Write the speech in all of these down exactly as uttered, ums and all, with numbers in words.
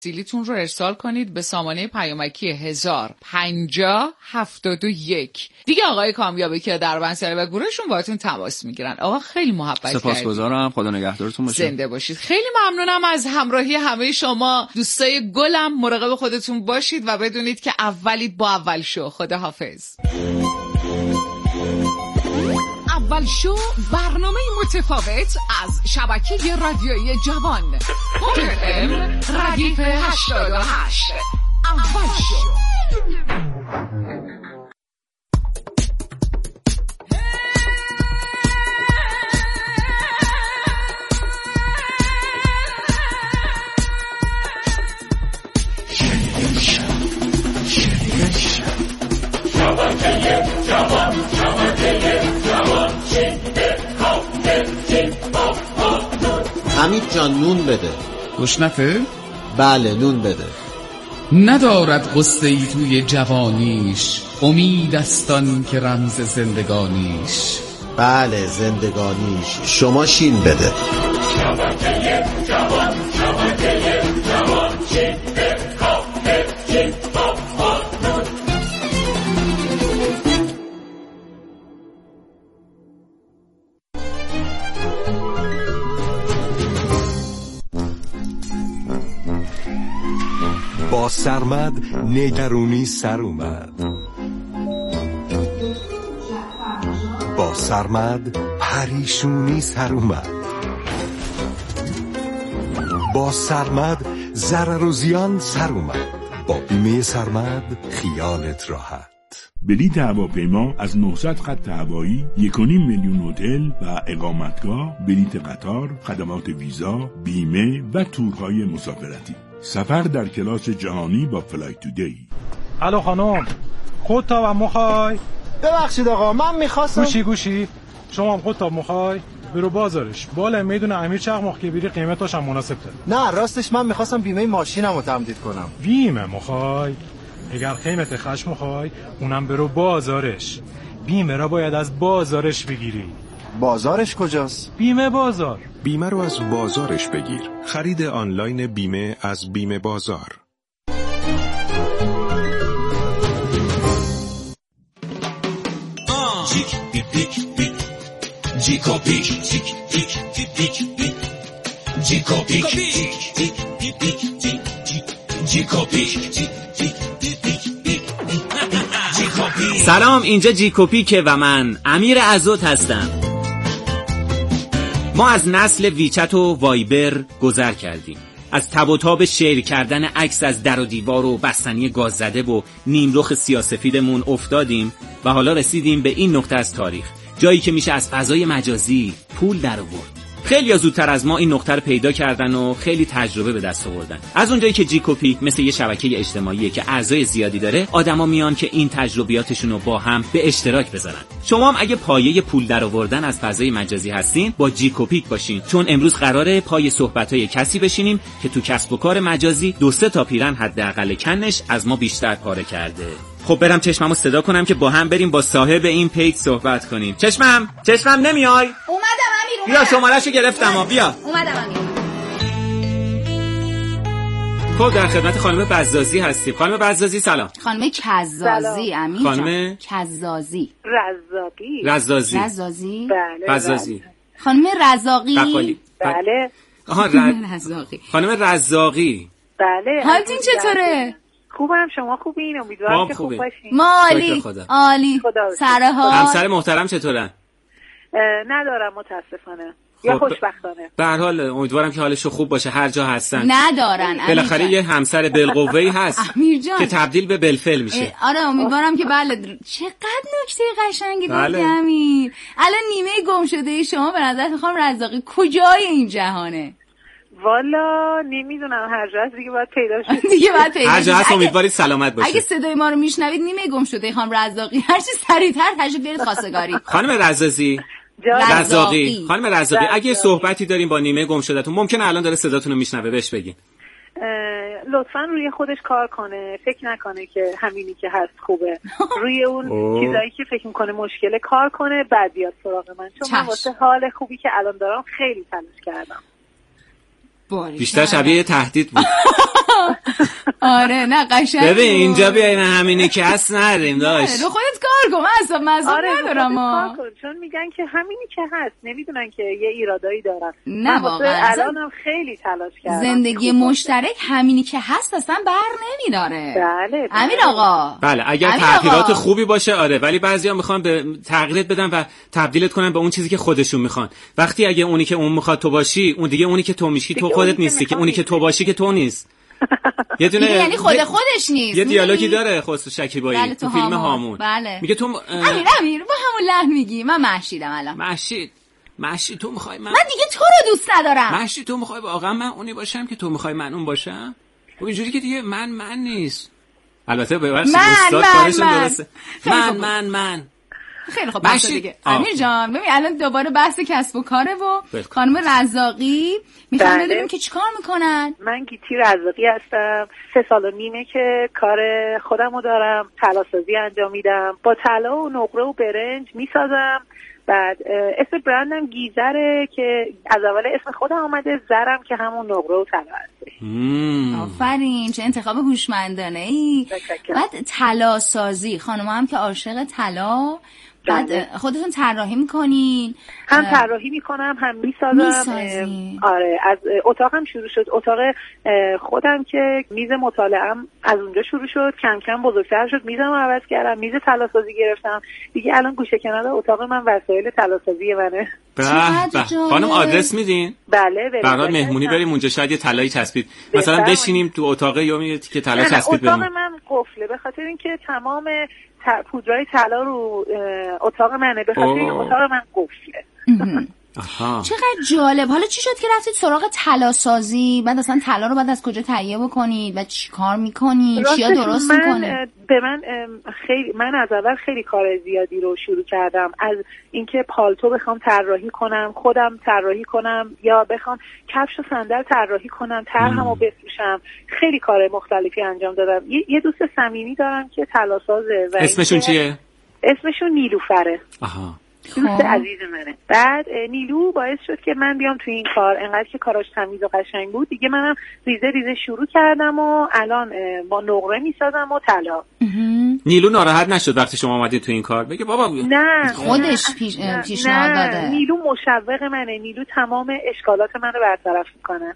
سیلیتون رو ارسال کنید به سامانه پیامکی هزار پنجاه هفتاد و یک. دیگه آقای کامیابی که در بنسل و گروهشون باهاتون تماس میگیرن. آقا خیلی محبت کردید. سپاسگزارم. خدا نگهدارتون باشه. زنده باشید. خیلی ممنونم از همراهی همه شما. دوستای گلم مراقب خودتون باشید و بدونید که اولید با اول شو. خدا حافظ. اول شو برنامه متفاوت از شبکه رادیویی جوان اف ام ردیف هشتاد و هشت. اول شو. شبکه جوان شبکه جوان حمید جان نون بده. گشنفه؟ بله نون بده. ندارد غصه ای توی جوانیش، امید استان که رمز زندگانیش. بله زندگانیش. شما شین بده. شبکه جوان شبکه جوان شین به کافه شین با سرمد نگرونی سر اومد، با سرمد پریشونی سر اومد، با سرمد ضرر و زیان سر اومد. با بیمه سرمد خیالت راحت. بلیط هواپیما از نهصد خط هوایی، یک و نیم میلیون هتل و اقامتگاه، بلیط قطار، خدمات ویزا، بیمه و تورهای مسافرتی. سفر در کلاس جهانی با فلای تودی. الو خانم، خودتاب هم مخوای؟ ببخشید آقا من میخواستم. گوشی گوشی شما هم خودتاب مخوای؟ برو بازارش بالا میدونه امیر چقدر که بری قیمتاش هم مناسب تره. نه راستش من میخواستم بیمه ماشینم رو تمدید کنم. بیمه مخوای؟ اگر قیمت خشم مخوای اونم برو بازارش. بیمه را باید از بازارش بگیری. بازارش کجاست؟ بیمه بازار. بیمه رو از بازارش بگیر. خرید آنلاین بیمه از بیمه بازار. جیک بیک بیک بیک جیکو بیک جیک بیک بیک بیک جیکو بیک جیک بیک بیک جیکو بیک جیک سلام، اینجا جیکوپیکه و من امیر عزوت هستم. ما از نسل ویچت و وایبر گذر کردیم، از تب و تاب شیر کردن عکس از در و دیوار و بستنی گاز زده و نیمرخ سیاه‌سفیدمون افتادیم و حالا رسیدیم به این نقطه از تاریخ، جایی که میشه از فضای مجازی پول در آورد. خیلی زودتر از ما این نقطه رو پیدا کردن و خیلی تجربه به دست آوردن. از اونجایی که جیکوپیک مثل یه شبکه اجتماعیه که اعضای زیادی داره، آدما میان که این تجربیاتشون رو با هم به اشتراک بذارن. شما هم اگه پایه پول در آوردن از فضای مجازی هستین، با جیکوپیک باشین، چون امروز قراره پای صحبت‌های کسی بشینیم که تو کسب و کار مجازی دو سه تا پیرن حداقل کنش از ما بیشتر پاره کرده. خب برم چشممو صدا کنم که با هم بریم با صاحب این پیج صحبت کنیم. چشمم چشمم نمیای؟ اومدم امیر. بیا شماره‌شو گرفتم ها. بیا اومدم امیر. خب در خدمت خانم بزازی هستیم. خانم بزازی سلام. خانم کزازی امیر. خانم کزازی. رزاقی. رزازی. رزازی. بله. بزازی. خانم رزاقی. بقالی. بله. آها رزاقی. خانم رزاقی. بله. حالتون چطوره؟ خوبم، شما خوبین؟ امیدوارم که خوب باشین. ما عالی عالی. سر حال. همسر محترم چطورن؟ ندارم متاسفانه. یا خوشبختانه. به هر حال امیدوارم که حالشون خوب باشه هر جا هستن. ندارن. بالاخره یه همسر بالقوه‌ای هست که تبدیل به بالفعل میشه. آره امیدوارم که بله. چقدر نکته قشنگی گفتی امیر. الان نیمه گم شده شما به نظر میخوام رزاقی کجای این جهانه؟ والا نمیدونم، هر جا هست دیگه باید پیدا شه. دیگه باید پیدا شه. هر جا هست امیدوارید سلامت باشه. اگه صدای ما رو میشنوید نیمه گم شده خانم رزاقی، هر چی سریعتر تشریف بیارید خواستگاری. خانم رزازی رزاقی خانم رزاقی اگه صحبتی داریم با نیمه گم شدهتون، ممکنه الان داره صداتون رو میشنوه، بهش بگین لطفاً روی خودش کار کنه، فکر نکنه که همینی که هست خوبه. روی اون چیزایی که فکر میکنه مشکله کار کنه، بعد بیاد سراغ من، چون من واسه حال خوبی که الان دارم خیلی تلاش کردم. بیشتر شبیه تهدید بود. آره نه قشنگ. ببین اینجا بیاین همینی که هست نریم داشت. رو خودت کار کن، من اصلا مزاج آره ندارم ها. چون میگن که همینی که هست، نمیدونن که یه ایرادایی دارن. نه واقعا الانم خیلی تلاش کردم. زندگی مشترک همینی که هست اصلا بر نمیداره. بله. امیر آقا. بله اگر تغییرات خوبی باشه آره، ولی بعضیا میخوان به تغییرت بدن و تبدیلت کنن به اون چیزی که خودشون میخوان. وقتی اگه اونی که اون میخواد تو باشی، اون دیگه اونی که تو میشی تو خودت نیستی، که اونی که تو باشی که تو نیست. یه دونه یعنی خود خودش نیست. یه دیالوگی داره خسرو شکیبایی بله تو فیلم هامون. بله. میگه تو امیر امیر با همون لحن میگی. من مهشیدم الان. مهشید مهشید تو میخوای من من دیگه تو رو دوست ندارم. مهشید تو میخوای واقعا من اونی باشم که تو میخوای من اون باشم؟ خب اینجوری که دیگه من من نیست. البته ببخشید استاد کارشون درسته. من من من خیلی خوب بحث دیگه. امیر جان ببین الان دوباره بحث کسب و کاره و خانم رزاقی میخوام بدونیم که چیکار میکنن. من گیتی رزاقی هستم. سه سال و نیمه که کار خودمو دارم، طلاسازی انجام میدم. با طلا و نقره و برنج میسازم. بعد اسم برندم گیزره که از اول اسم خودم اومده، زرم که همون نقره و طلا هست. آفرین، چه انتخاب هوشمندانه ای. بعد طلا سازی، خانم‌ها هم که عاشق طلا، بعد خودتون طراحی میکنین؟ هم طراحی میکنم هم میسازم. آره از اتاقم شروع شد. اتاق خودم که میز مطالعه‌ام از اونجا شروع شد، کم کم بزرگتر شد، میزم عوض کردم، میز طلاسازی گرفتم دیگه. الان گوشه کنار اتاق من وسایل طلاسازی منه. به به خانم آدرس میدین؟ بله بریم. برای مهمونی بریم اونجا، شاید یه طلایی چسبید مثلا بشینیم تو اتاق یا میگه که طلا چسبید بمون. اتاق من قفله به خاطر اینکه تمام پودرای طلا رو اتاق منه، به خاطر این اتاق من قفله. آها. چقدر جالب. حالا چی شد که رفتید سراغ طلا سازی؟ بعد اصلا طلا رو بعد از کجا تهیه بکنید و چی کار میکنید؟ چیا درست میکنید؟ به من خیلی من از اول خیلی کار زیادی رو شروع کردم. از اینکه پالتو بخوام طراحی کنم، خودم طراحی کنم، یا بخوام کفش و صندل طراحی کنم، طرحمو بفروشم. خیلی کار مختلفی انجام دادم. یه دوست صمیمی دارم که طلاسازه. اسمشون چیه؟ اسمشون نیلوفره. آها. دوست عزیز منه. بعد نیلو باعث شد که من بیام تو این کار. انقدر که کاراش تمیز و قشنگ بود دیگه منم ریزه ریزه شروع کردم و الان با نقره میسازم و طلا. نیلو ناراحت نشد وقتی شما اومدید تو این کار؟ بگه بابا نه خودش پیش پیشنهاد داده. نیلو مشوق منه. نیلو تمام اشکالات منو برطرف میکنه.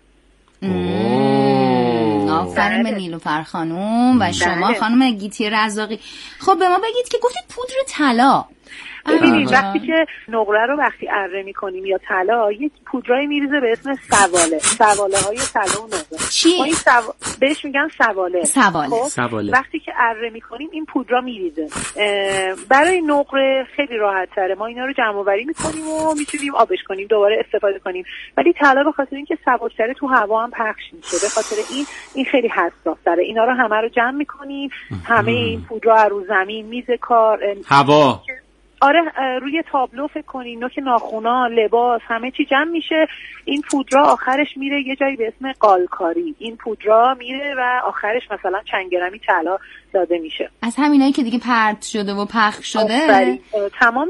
آفرین به نیلوفر خانوم و شما خانم گیتی رزاقی. خب به ما بگید که گفتید پودر طلا. ببینید وقتی که نقره رو وقتی اره میکنیم یا طلا، یک پودرایی میریزه به اسم سواله. سواله های طلا و نقره. چی؟ این سو... بهش میگن سواله. سواله. خب؟ سواله. وقتی که اره میکنیم این پودرا میریزه. برای نقره خیلی راحت تره. ما اینا رو جمع آوری میکنیم و میتونیم آبش کنیم، دوباره استفاده کنیم. ولی طلا به خاطر اینکه سبک‌تره تو هوا هم پخش میشه، به خاطر این این خیلی حساس تره. اینا رو همه رو جمع میکنیم، همه این پودرا رو زمین، میز کار، هوا. آره روی تابلو فکر کنین، نوک ناخونا، لباس، همه چی جمع میشه. این پودرا آخرش میره یه جایی به اسم قالکاری. این پودرا میره و آخرش مثلا چند گرمی طلا داده میشه. از همینایی که دیگه پرت شده و پخش شده تمام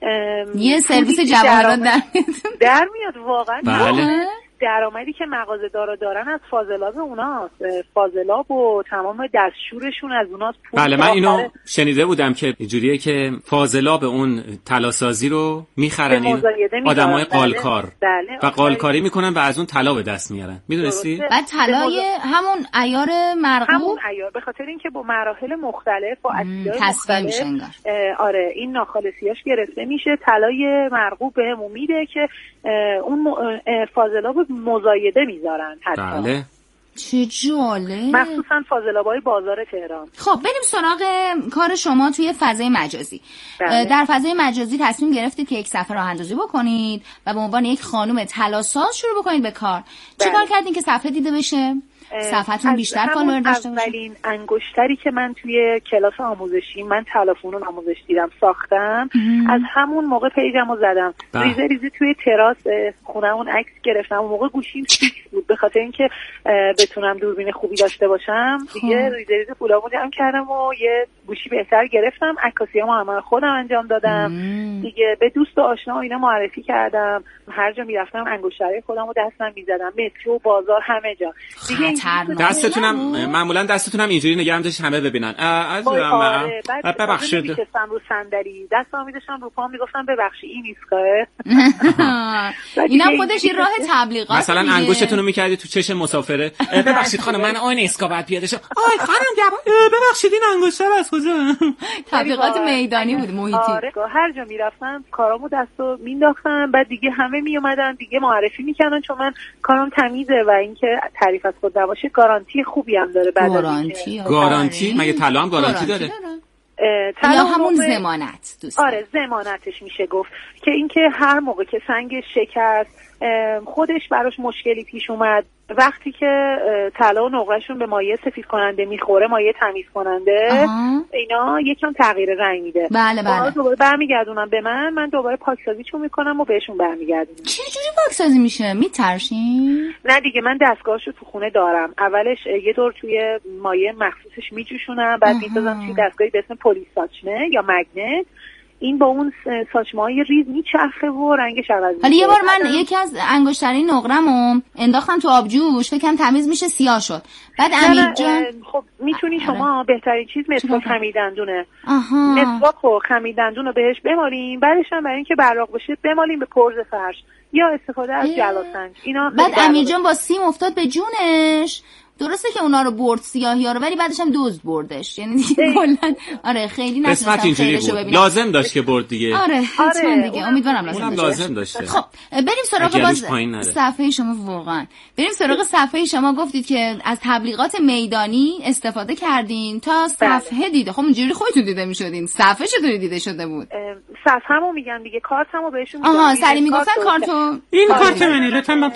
یه سرویس جواهرات در, در میاد واقعا. بله. درآمدی که مغازه‌دارا دارن از فاضلاب اوناست. فاضلاب و تمام دستشورشون از اوناست. بله من اینو شنیده بودم که اینجوریه که فاضلاب اون طلاسازی رو میخرن این آدمای قالکار. بله. و قالکاری میکنن و از اون طلا به دست میارن. میدونستی؟ بعد طلای همون عیار مرغوب، همون عیار، به خاطر اینکه با مراحل مختلف و اصلیای مختلف آره این ناخالصیاش گرفته میشه. طلای مرغوب بهمون میده که اون فاضلاب مزایده میذارن حتی. بله. چه جالب. مخصوصا فاضلابای بازار تهران. خب بریم سراغ کار شما توی فضای مجازی. بله. در فضای مجازی تصمیم گرفتید که یک صفحه راه اندازی بکنید و به عنوان یک خانم طلاساز شروع بکنید به کار. بله. چیکار کردین که صفحه دیده بشه؟ صفحتون بیشتر فالوور داشته باشه؟ اولین انگشتری که من توی کلاس آموزشی، من تلفن آموزش دیدم ساختم، از همون موقع پیجمو زدم. بله. ریزه ریزه توی تراس خونمون عکس گرفتم. اون موقع گوشیم فیکس بود به خاطر اینکه بتونم دوربین خوبی داشته باشم. دیگه ریزه ریزه پولامو جمع کردم و یه گوشی بهتر گرفتم. عکاسیامو همه خودم انجام دادم. مم. دیگه به دوست و آشنا اینا معرفی کردم. هر جا میرفتم انگشتری خودمو دستم میزدم. مترو، بازار، همه جا. دیگه دستتونم معمولا دستتونم اینجوری نگرم داشت همه ببینن. از آره ببخشید میشستم رو صندلی دستام میذاشتم رو پام میگفتم ببخشید این ایستگاهه. اینم خودش این راه تبلیغات. مثلا انگشتتون رو میکردی تو چشم مسافره. ببخشید خانم من اون ایستگاه بعد پیاده شو. آی خانم ببخشید این انگشتر از کجا؟ تبلیغات میدانی بود محیطی. آره هر جا میرفتم کارامو دستو مینداختم بعد دیگه همه میومدن دیگه معرفی میکردن چون من کارام تمیزه و اینکه تعریف از خود نباشه گارانتی خوبی هم داره. بعد گارانتی گارانتی مگه طلا هم گارانتی داره؟ یا همون ضمانت دوست. آره ضمانتش میشه گفت که اینکه هر موقع که سنگ شکست خودش براش مشکلی پیش اومد وقتی که طلا و نقرهشون به مایع سفید کننده میخوره مایع تمیز کننده آها. اینا یکم تغییر رنگ میده. بله بله. دوباره برمیگردونم به من من دوباره پاکسازیشون میکنم و بهشون برمیگردونم. چه جوری پاکسازی میشه؟ میترشین؟ نه دیگه من دستگاهشو تو خونه دارم. اولش یه دور توی مایع مخصوصش میجوشونم بعد میذارم توی دستگاهی به اسم پلیساچنه یا مگنت این با اون ساچمه‌های ریز میچرخه و رنگش عوض میشه. حالا یه بار من یکی از انگشترین نقره‌مو انداختم تو آبجوش فکرم تمیز میشه سیاه شد. بعد امیر جان خب میتونی شما بهترین چیز مسواک خمیر دندونه. آها. مسواک و خمیر دندون رو بهش بمالیم بعدش هم برای اینکه براق بشه بمالیم به پرز فرش یا استفاده از جلاسنج. اینا بعد امیر جان با سیم افتاد به جونش. درسته که اونا رو برد سیاهی‌ها رو ولی بعدش هم دزد بردش یعنی دیگه کلاً آره خیلی نتونستم خیرشو ببینم. لازم داشت که برد دیگه. آره حتما دیگه امیدوارم لازم لازم داشته. خب بریم سراغ باز صفحه شما واقعا بریم سراغ صفحه شما گفتید که از تبلیغات میدانی استفاده کردین تا صفحه دیده. خب اینجوری خودتون دیده میشدین صفحه چطوری دیده شده بود؟ صفحه‌مو میگم دیگه کارتمو بهشون میگم. آها سری میگفتن کارتو این کارت منه لطفاً من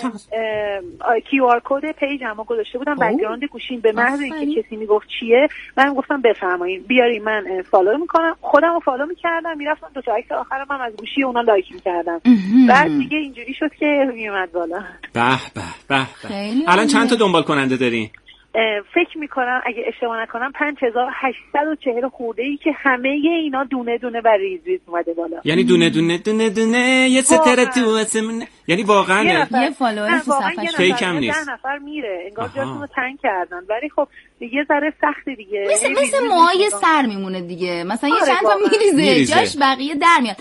کیو آر کد پیجمو گذاشته بودم بک‌گراند گوشیم به محض اینکه کسی میگفت چیه من گفتم بفرمایید بیاری من فالو میکنم خودمو فالو میکردم میرفتم دو تا عکس آخرم هم از گوشی اونا لایک میکردم بعد دیگه اینجوری شد که میومد بالا. به به به الان چند تا دنبال کننده داری؟ فکر میکنم اگه اشتباه نکنم پنج هزار و هشتصد و چهل خورده ای که همه اینا دونه دونه و ریز ریز اومده بالا. یعنی دونه دونه دونه دونه یه ستاره تو اسمونه یعنی واقعا یه فالوور تو صفحه فیک هم نیست. ده نفر میره انگار جاشون رو تنگ کردن ولی خب یه ذره سخته دیگه. مثل مثل موهای سر میمونه دیگه مثلا یه چند تا میریزه جاش بقیه در میاد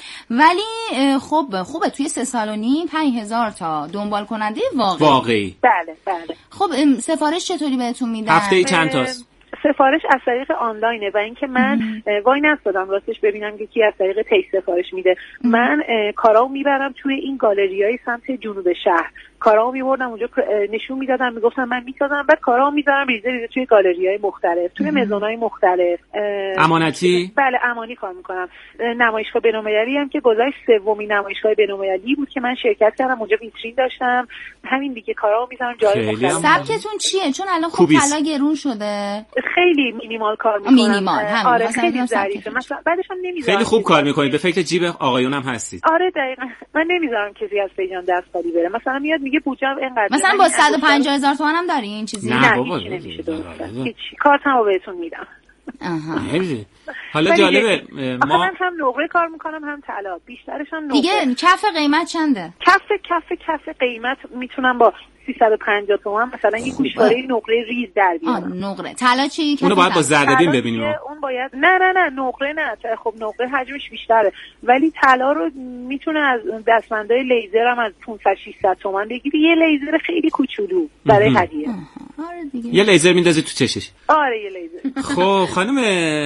ولی خب خوبه توی سه سال و نیم پنج هزار تا دنبال کننده واقعی. واقعی. بله بله. خب سفارش چطوری بهتون میدن؟ هفته‌ای چند تاست؟ سفارش از طریق آنلاینه و اینکه من وای نستادم راستش ببینم که کی از طریق پیج سفارش میده. من کارامو میبرم توی این گالریای سمت جنوب شهر کارامو میبردم اونجا نشون میدادم میگفتم من میسازم بعد کارامو میذارم ریزه ریزه توی گالریای مختلف توی مزونای مختلف. امانتی؟ بله امانی کار میکنم. نمایشگاه بین‌المللی هم که گذشت سومین نمایشگاه بین‌المللی بود که من شرکت کردم اونجا ویترین داشتم همین دیگه کارامو میذارم جای مختلف. سبکتون چیه چون الان خب طلا گرون شده خیلی مینیمال کار میکنم. مینیمال همین آره خیلی ظریفه مثلا بعدش هم نمیذارم خیلی خوب کار میکنید به فکر جیب آقایون هم هستید. آره دقیقاً من نمیذارم کسی از پیجان دست خالی بره مثلا میاد میگه بودجه‌ام اینقدر مثلا با صد و پنجاه هزار تومان هم داری این چیزی؟ نه بابا هیچ کارتمو بهتون میدم. آها حالا جالبه ما من هم نقره کار میکنم هم طلا بیشترش هم نقره. دیگه کف قیمت چنده؟ کف کف کف قیمت میتونم با سیصد و پنجاه تومان مثلا یه گوشواره نقره ریز در بیارم. آ نقره طلا چی؟ اونو باید با زردبین ببینیم. اون باید نه نه نه نقره نه خب نقره حجمش بیشتره ولی طلا رو میتونه از دستبندای لیزر هم از پانصد ششصد تومان بگیری یه لیزر خیلی کوچولو برای هدیه. آره دیگه یه لیزر میندازی تو چشش. آره یه لیزر. خب خانم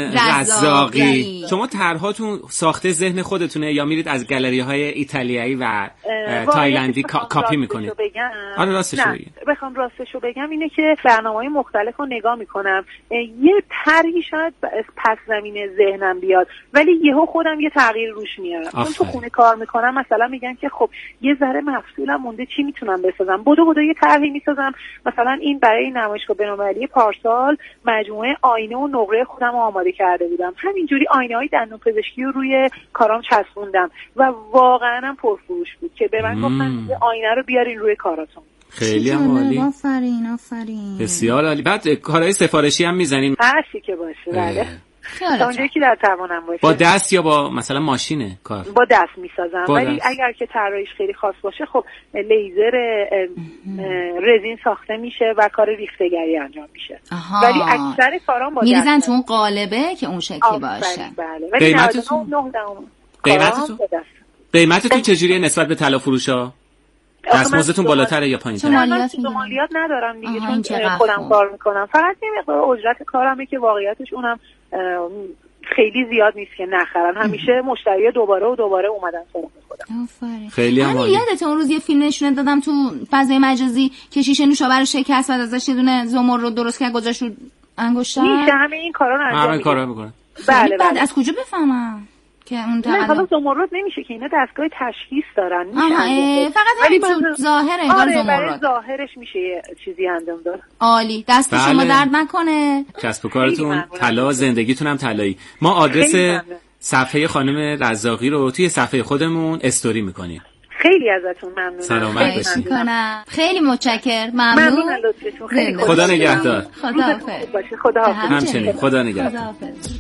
رزاقی شما طرحاتون ساخته ذهن خودتونه یا میرید از گالری‌های ایتالیایی و تایلندی کاپی میکنید؟ آره راستش رو بگم. بخوام راستش رو بگم اینه که برنامه‌های مختلف رو نگاه میکنم یه طرحی شاید پس زمینه ذهنم بیاد ولی یهو خودم یه تغییر روش میارم. چون تو خونه کار میکنم مثلا میگم که خب یه ذره مفصولم مونده چی میتونم بسازم بدو بدو یه طرحی میسازم مثلا این برای نمایشگاه بین‌المللی پارسال مجموعه آینه و نقره خودم رو آماده کرده بودم همینجوری آینه‌های دندون پزشکی رو روی کارام چسبوندم و واقعا هم پرفروش بود که به من گفتن آینه رو بیارین روی کاراتون. خیلی عالی. آفرین آفرین. بسیار عالی. بعد کارهای سفارشی هم میزنین؟ هر چی که باشه. بله. تا اونجایی که در توانم باشه. با دست یا با مثلا ماشینه کار؟ با دست میسازم، ولی اگر که طراحیش خیلی خاص باشه خب لیزر رزین ساخته میشه و کار ریختگری انجام میشه. آها. ولی اکثر کارام با میریزن تو اون قالبه که اون شکلی باشه. بله. ولی قیمتتون قیمتتون قیمتتون چجوریه نسبت به طلا فروشا؟ دستمزدتون بالاتره یا پایین‌تره؟ مالیات مالیات ندارم دیگه، چون خودم کار میکنم. فقط یه مقدار اجرت کارمه که واقعیتش اونم خیلی زیاد نیست که نخرن. همیشه مشتری دوباره و دوباره اومدن سراغ خودم. خیلی هم عالی. یادت اون روز یه فیلم نشون دادم تو فضای مجازی که شیشه نوشابه رو شکست و ازش یه دونه زمر رو درست کرد گذاشت رو انگشتر؟ میشه همه این کارا رو انجام میده. همه کارا میکنن. بله بله. از کجا بفهمم که اون نه حالا زمرد نمیشه که اینا دستگاه تشخیص دارن. میشه فقط همین تو ظاهر انگار آره زمرد. برای ظاهرش میشه یه چیزی انجام داد. عالی. دست بله. شما درد نکنه. کسب و کارتون طلا، زندگیتون هم طلایی. ما آدرس صفحه خانم رزاقی رو توی صفحه خودمون استوری میکنیم. خیلی ازتون ممنونم. سلامت باشید. خیلی متشکرم. ممنون. ممنون لطفتون. خیلی خدا نگهدار. خداحافظ. خدا حافظ. همچنین. خدا نگهدار.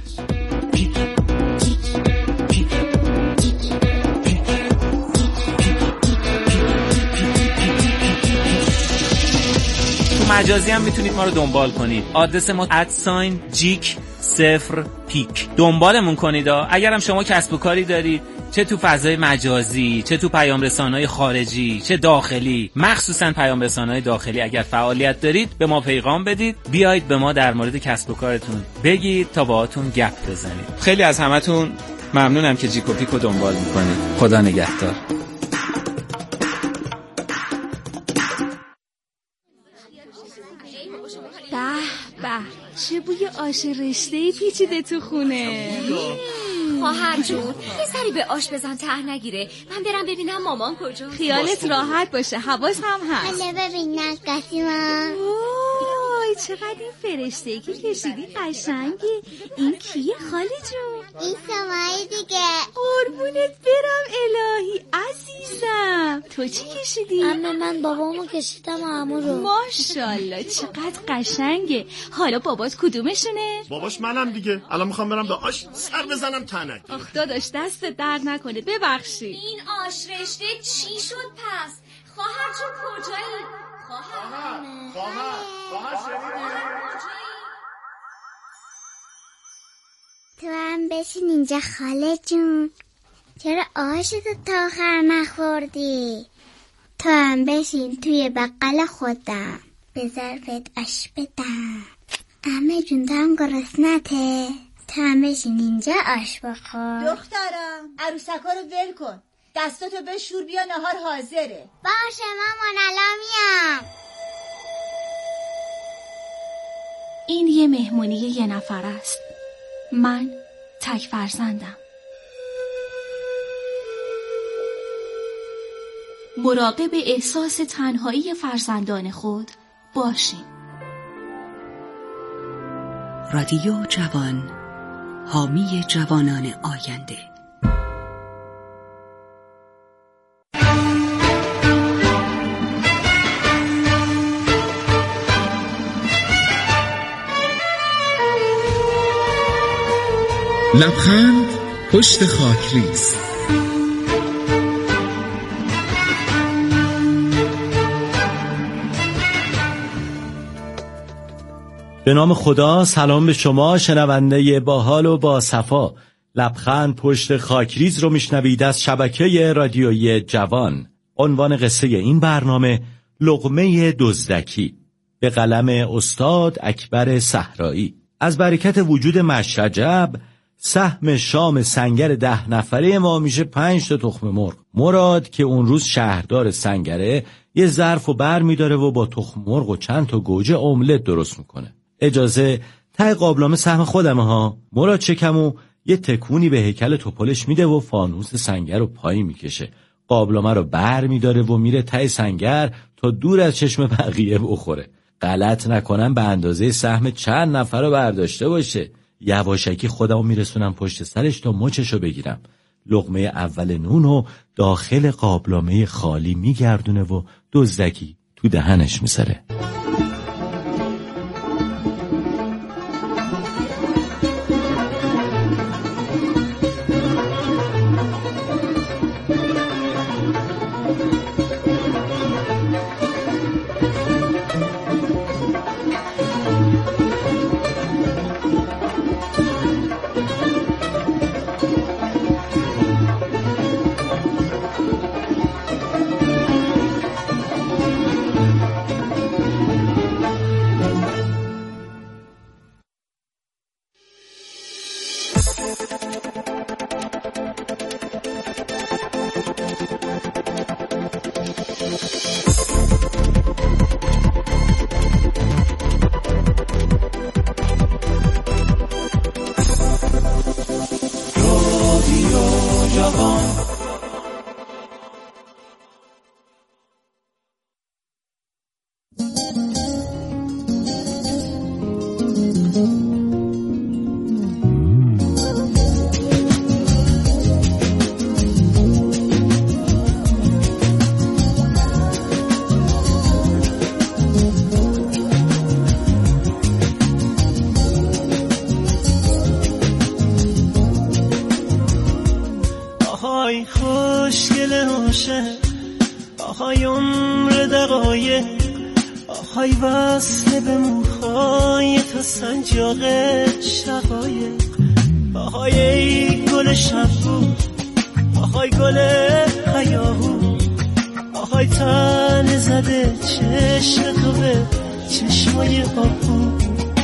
مجازی هم میتونید ما رو دنبال کنید. آدرس ما ادساین جیک صفر پیک. دنبالمون کنید. اگر هم شما کسب و کاری دارید، چه تو فضای مجازی، چه تو پیام رسانه‌های خارجی، چه داخلی، مخصوصا پیام رسانه‌های داخلی، اگر فعالیت دارید به ما پیغام بدید، بیایید به ما در مورد کسب و کارتون بگید تا باهاتون گپ بزنیم. خیلی از همتون ممنونم که جیک و پیک رو دنبال میکنید. خدا نگهدار. به به چه بوی آش رشته‌ای پیچیده تو خونه. خواهر جون یه سری به آش بزن ته نگیره. من برم ببینم مامان کجا. خیالت راحت باشه، حواس هم هست. حالا ببین نقاشیمم. وای چقدر این فرشته‌ای که کشیدی قشنگه. این کیه خاله جون؟ این سماعی دیگه. قربونت برم الهی عزیزم. تو چی کشیدی؟ اما من بابامو کشیدم عمو رو. ماشاءالله چقدر قشنگه. حالا بابات کدومشونه؟ باباش منم دیگه. الان میخوام برم به آش سر بزنم تنک. آخ داداش دست درد نکنه ببخشید. این آش رشته چی شد پس؟ خواهر جون کجایی؟ خواهر خواهر خواهر شنیدی؟ تو هم بشین اینجا خاله جون. چرا آشتو تا آخر نخوردی؟ تو هم بشین توی بقل خودم به ظرفت آش بدم. عمه جون تو هم گرسنته؟ تو هم بشین اینجا آش بخور. دخترم عروسکا رو ول کن، دستاتو بشور بیا نهار حاضره. باشه مامان الان میام. این یه مهمونی یه نفر است. من تک فرزندم. مراقب احساس تنهایی فرزندان خود باشین. رادیو جوان، حامی جوانان آینده. لبخند پشت خاکریز. به نام خدا، سلام به شما شنونده باحال و با صفا. لبخند پشت خاکریز رو میشنوید از شبکه رادیویی جوان. عنوان قصه این برنامه لقمه دزدکی، به قلم استاد اکبر صحرایی. از برکت وجود مشرجب، سهم شام سنگر ده نفره ما میشه پنج تا تخم مرغ. مراد که اون روز شهردار سنگره یه ظرف و بر میداره و با تخم مرغ و چند تا گوجه املت درست میکنه. اجازه ته قابلمه سهم خودمه ها. مراد چکمو یه تکونی به هیکل توپلش میده و فانوس سنگر رو پایین میکشه. قابلمه رو بر میداره و میره ته سنگر تا دور از چشم بقیه بخوره. غلط نکنم به اندازه سهم چند نفر رو برداشته باشه. یواشکی خودمو میرسونم پشت سرش تا مچشو بگیرم. لقمه اول نونو داخل قابلمه خالی میگردونه و دزدکی تو دهنش میذاره. آهای خوشگل عاشق، آهای عمر دقایق، آهای وصل به موهای تو سنجاق شقایق، آهای ای گل شبو، آهای گل هیاهو، آهای تن زده چشم تو به چشمای آبو.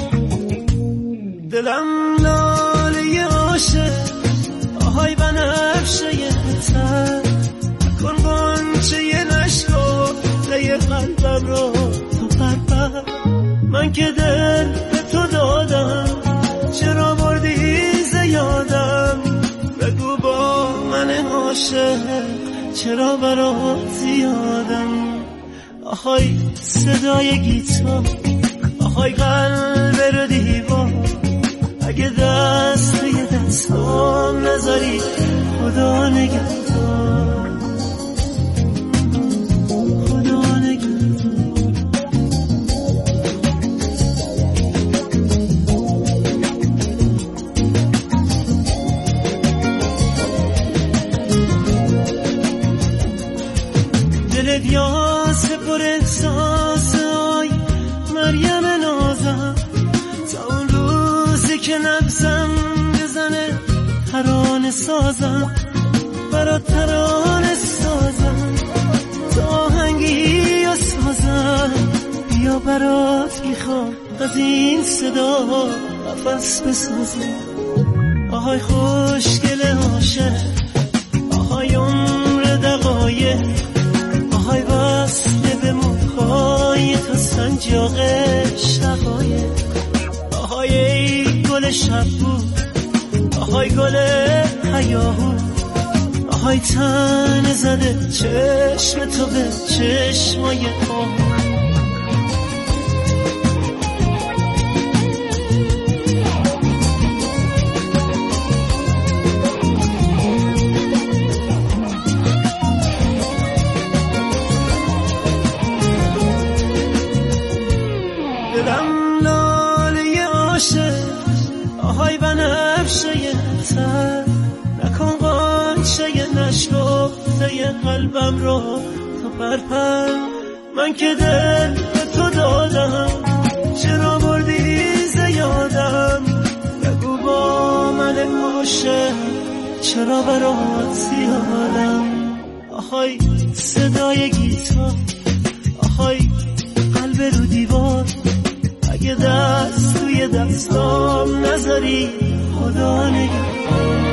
دلم لاله عاشق، آهای بنفشه تر، کن غنچه نشکفته قلبم رو تو پرپر. من که دل به تو دادم، چرا بردی زیادم؟ بگو با من عاشق چرا برات زیادم؟ آهای صدای گیتار، آهای قلب رو دیوار، اگه دست توی دستام نذاری خدا نگهدار، خدا نگهدار. دلت یاس پر احساس، آی مریم نازم، تا اون روزی که نبزم بزنه ترانه سازم، برات ترانه سازم، تا آهنگی یا سازم، بیا برات میخوام از این صدا نفس بسازم. آهای خوشگل عاشق، آهای عمر دقایق، آهای وصل به موهای تو سنجاق شقایق، آهای ای گل شبو، آهای گل هیاهو، آهای تن زده چشم تو به چشمای آهو. دلم لاله عاشق، آهای بنفشه تر، نکن غنچه نشکفته قلبم رو تو پرپر. من که دل به تو دادم، چرا بردی زیادم؟ بگو با من عاشق چرا برات زیادم؟ آهای صدای گیتار، آهای قلب رو دیوار، اگه دست توی دستام نذاری خدا نگهدار.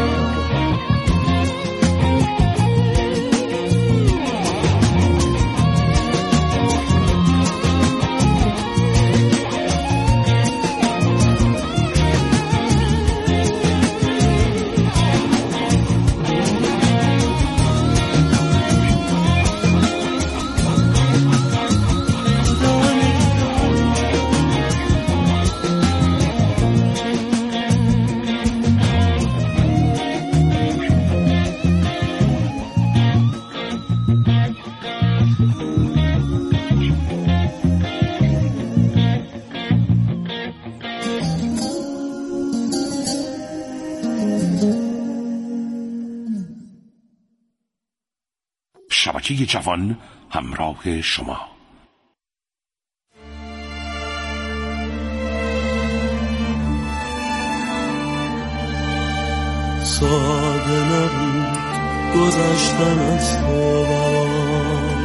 شبکه جوان همراه شما. ساده نبود گذشتن از تو برام،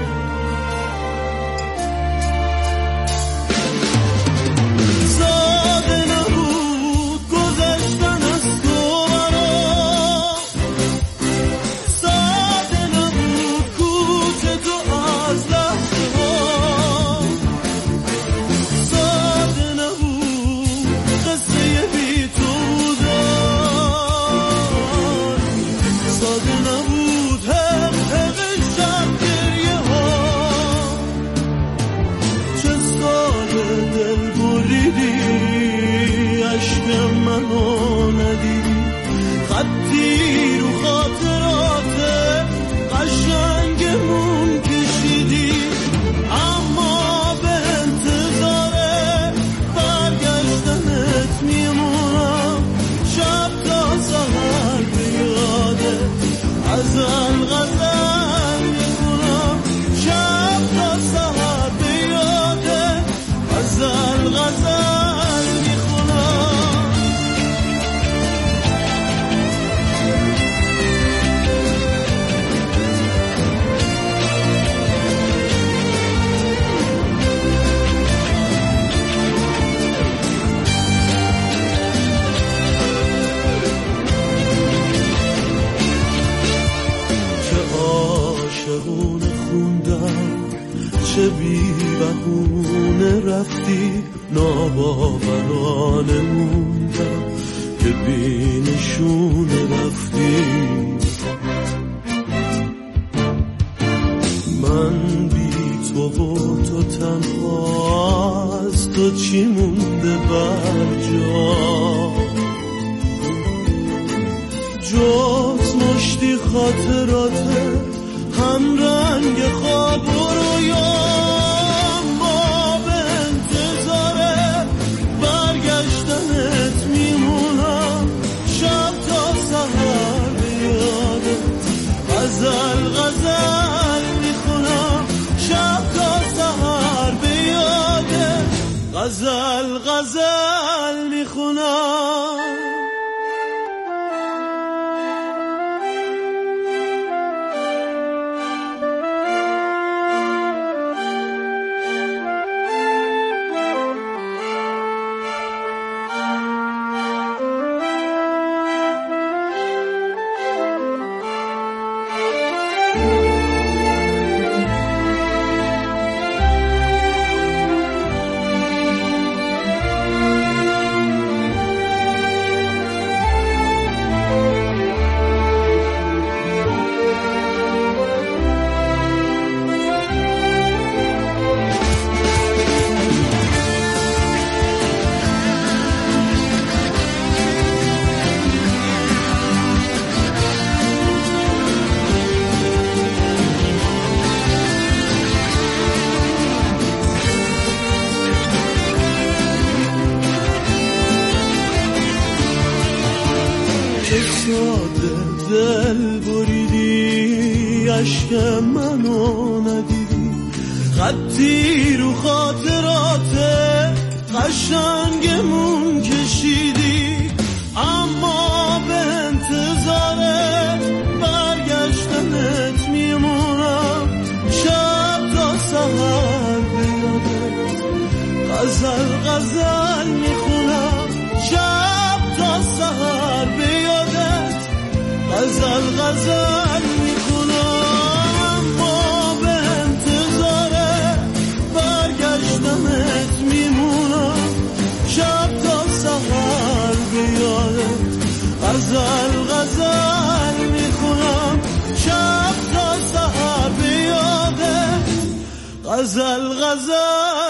ساده نبود گذشتن از تو برام، ساده نبود کوچه تو از لحظه ها، ساده نبود قصه بی تو ساده نبود هم حق شب گریه ها، خطی رو خاطرات قشنگمون کشیدی، اما به انتظار برگشتنت میمونم. شب تا سحر به یادت غزل غزل میخونم. شب تا سحر به یادت غزل غزل میخونم. عاشقونه خوندم، چه بی بهونه رفتی، ناباورانه موندم که بی نشونه رفتی. من بی تو و تو تنها، از تو چی مونده بر جا، جز مشتی خاطراته هم رنگ خواب و رویام. با به انتظار برگشتنت میمونم. شب تا سحر به یادت غزل غزل میخونم. شب تا سحر به یادت غزل غزل میخونم. دل بریدی، عشق منو ندیدی، خطی رو خاطرات قشنگمون کشیدی، اما به انتظار برگشتنت میمونم. شب تا سحر به یادت غزل غزل میخونم. شب تا سحر به یادت غزل غزل میخونم. ما به انتظار برگشتنت میمونم. شب تا سحر به یادت غزل غزل میخونم. شب تا سحر به یادت غزل غزل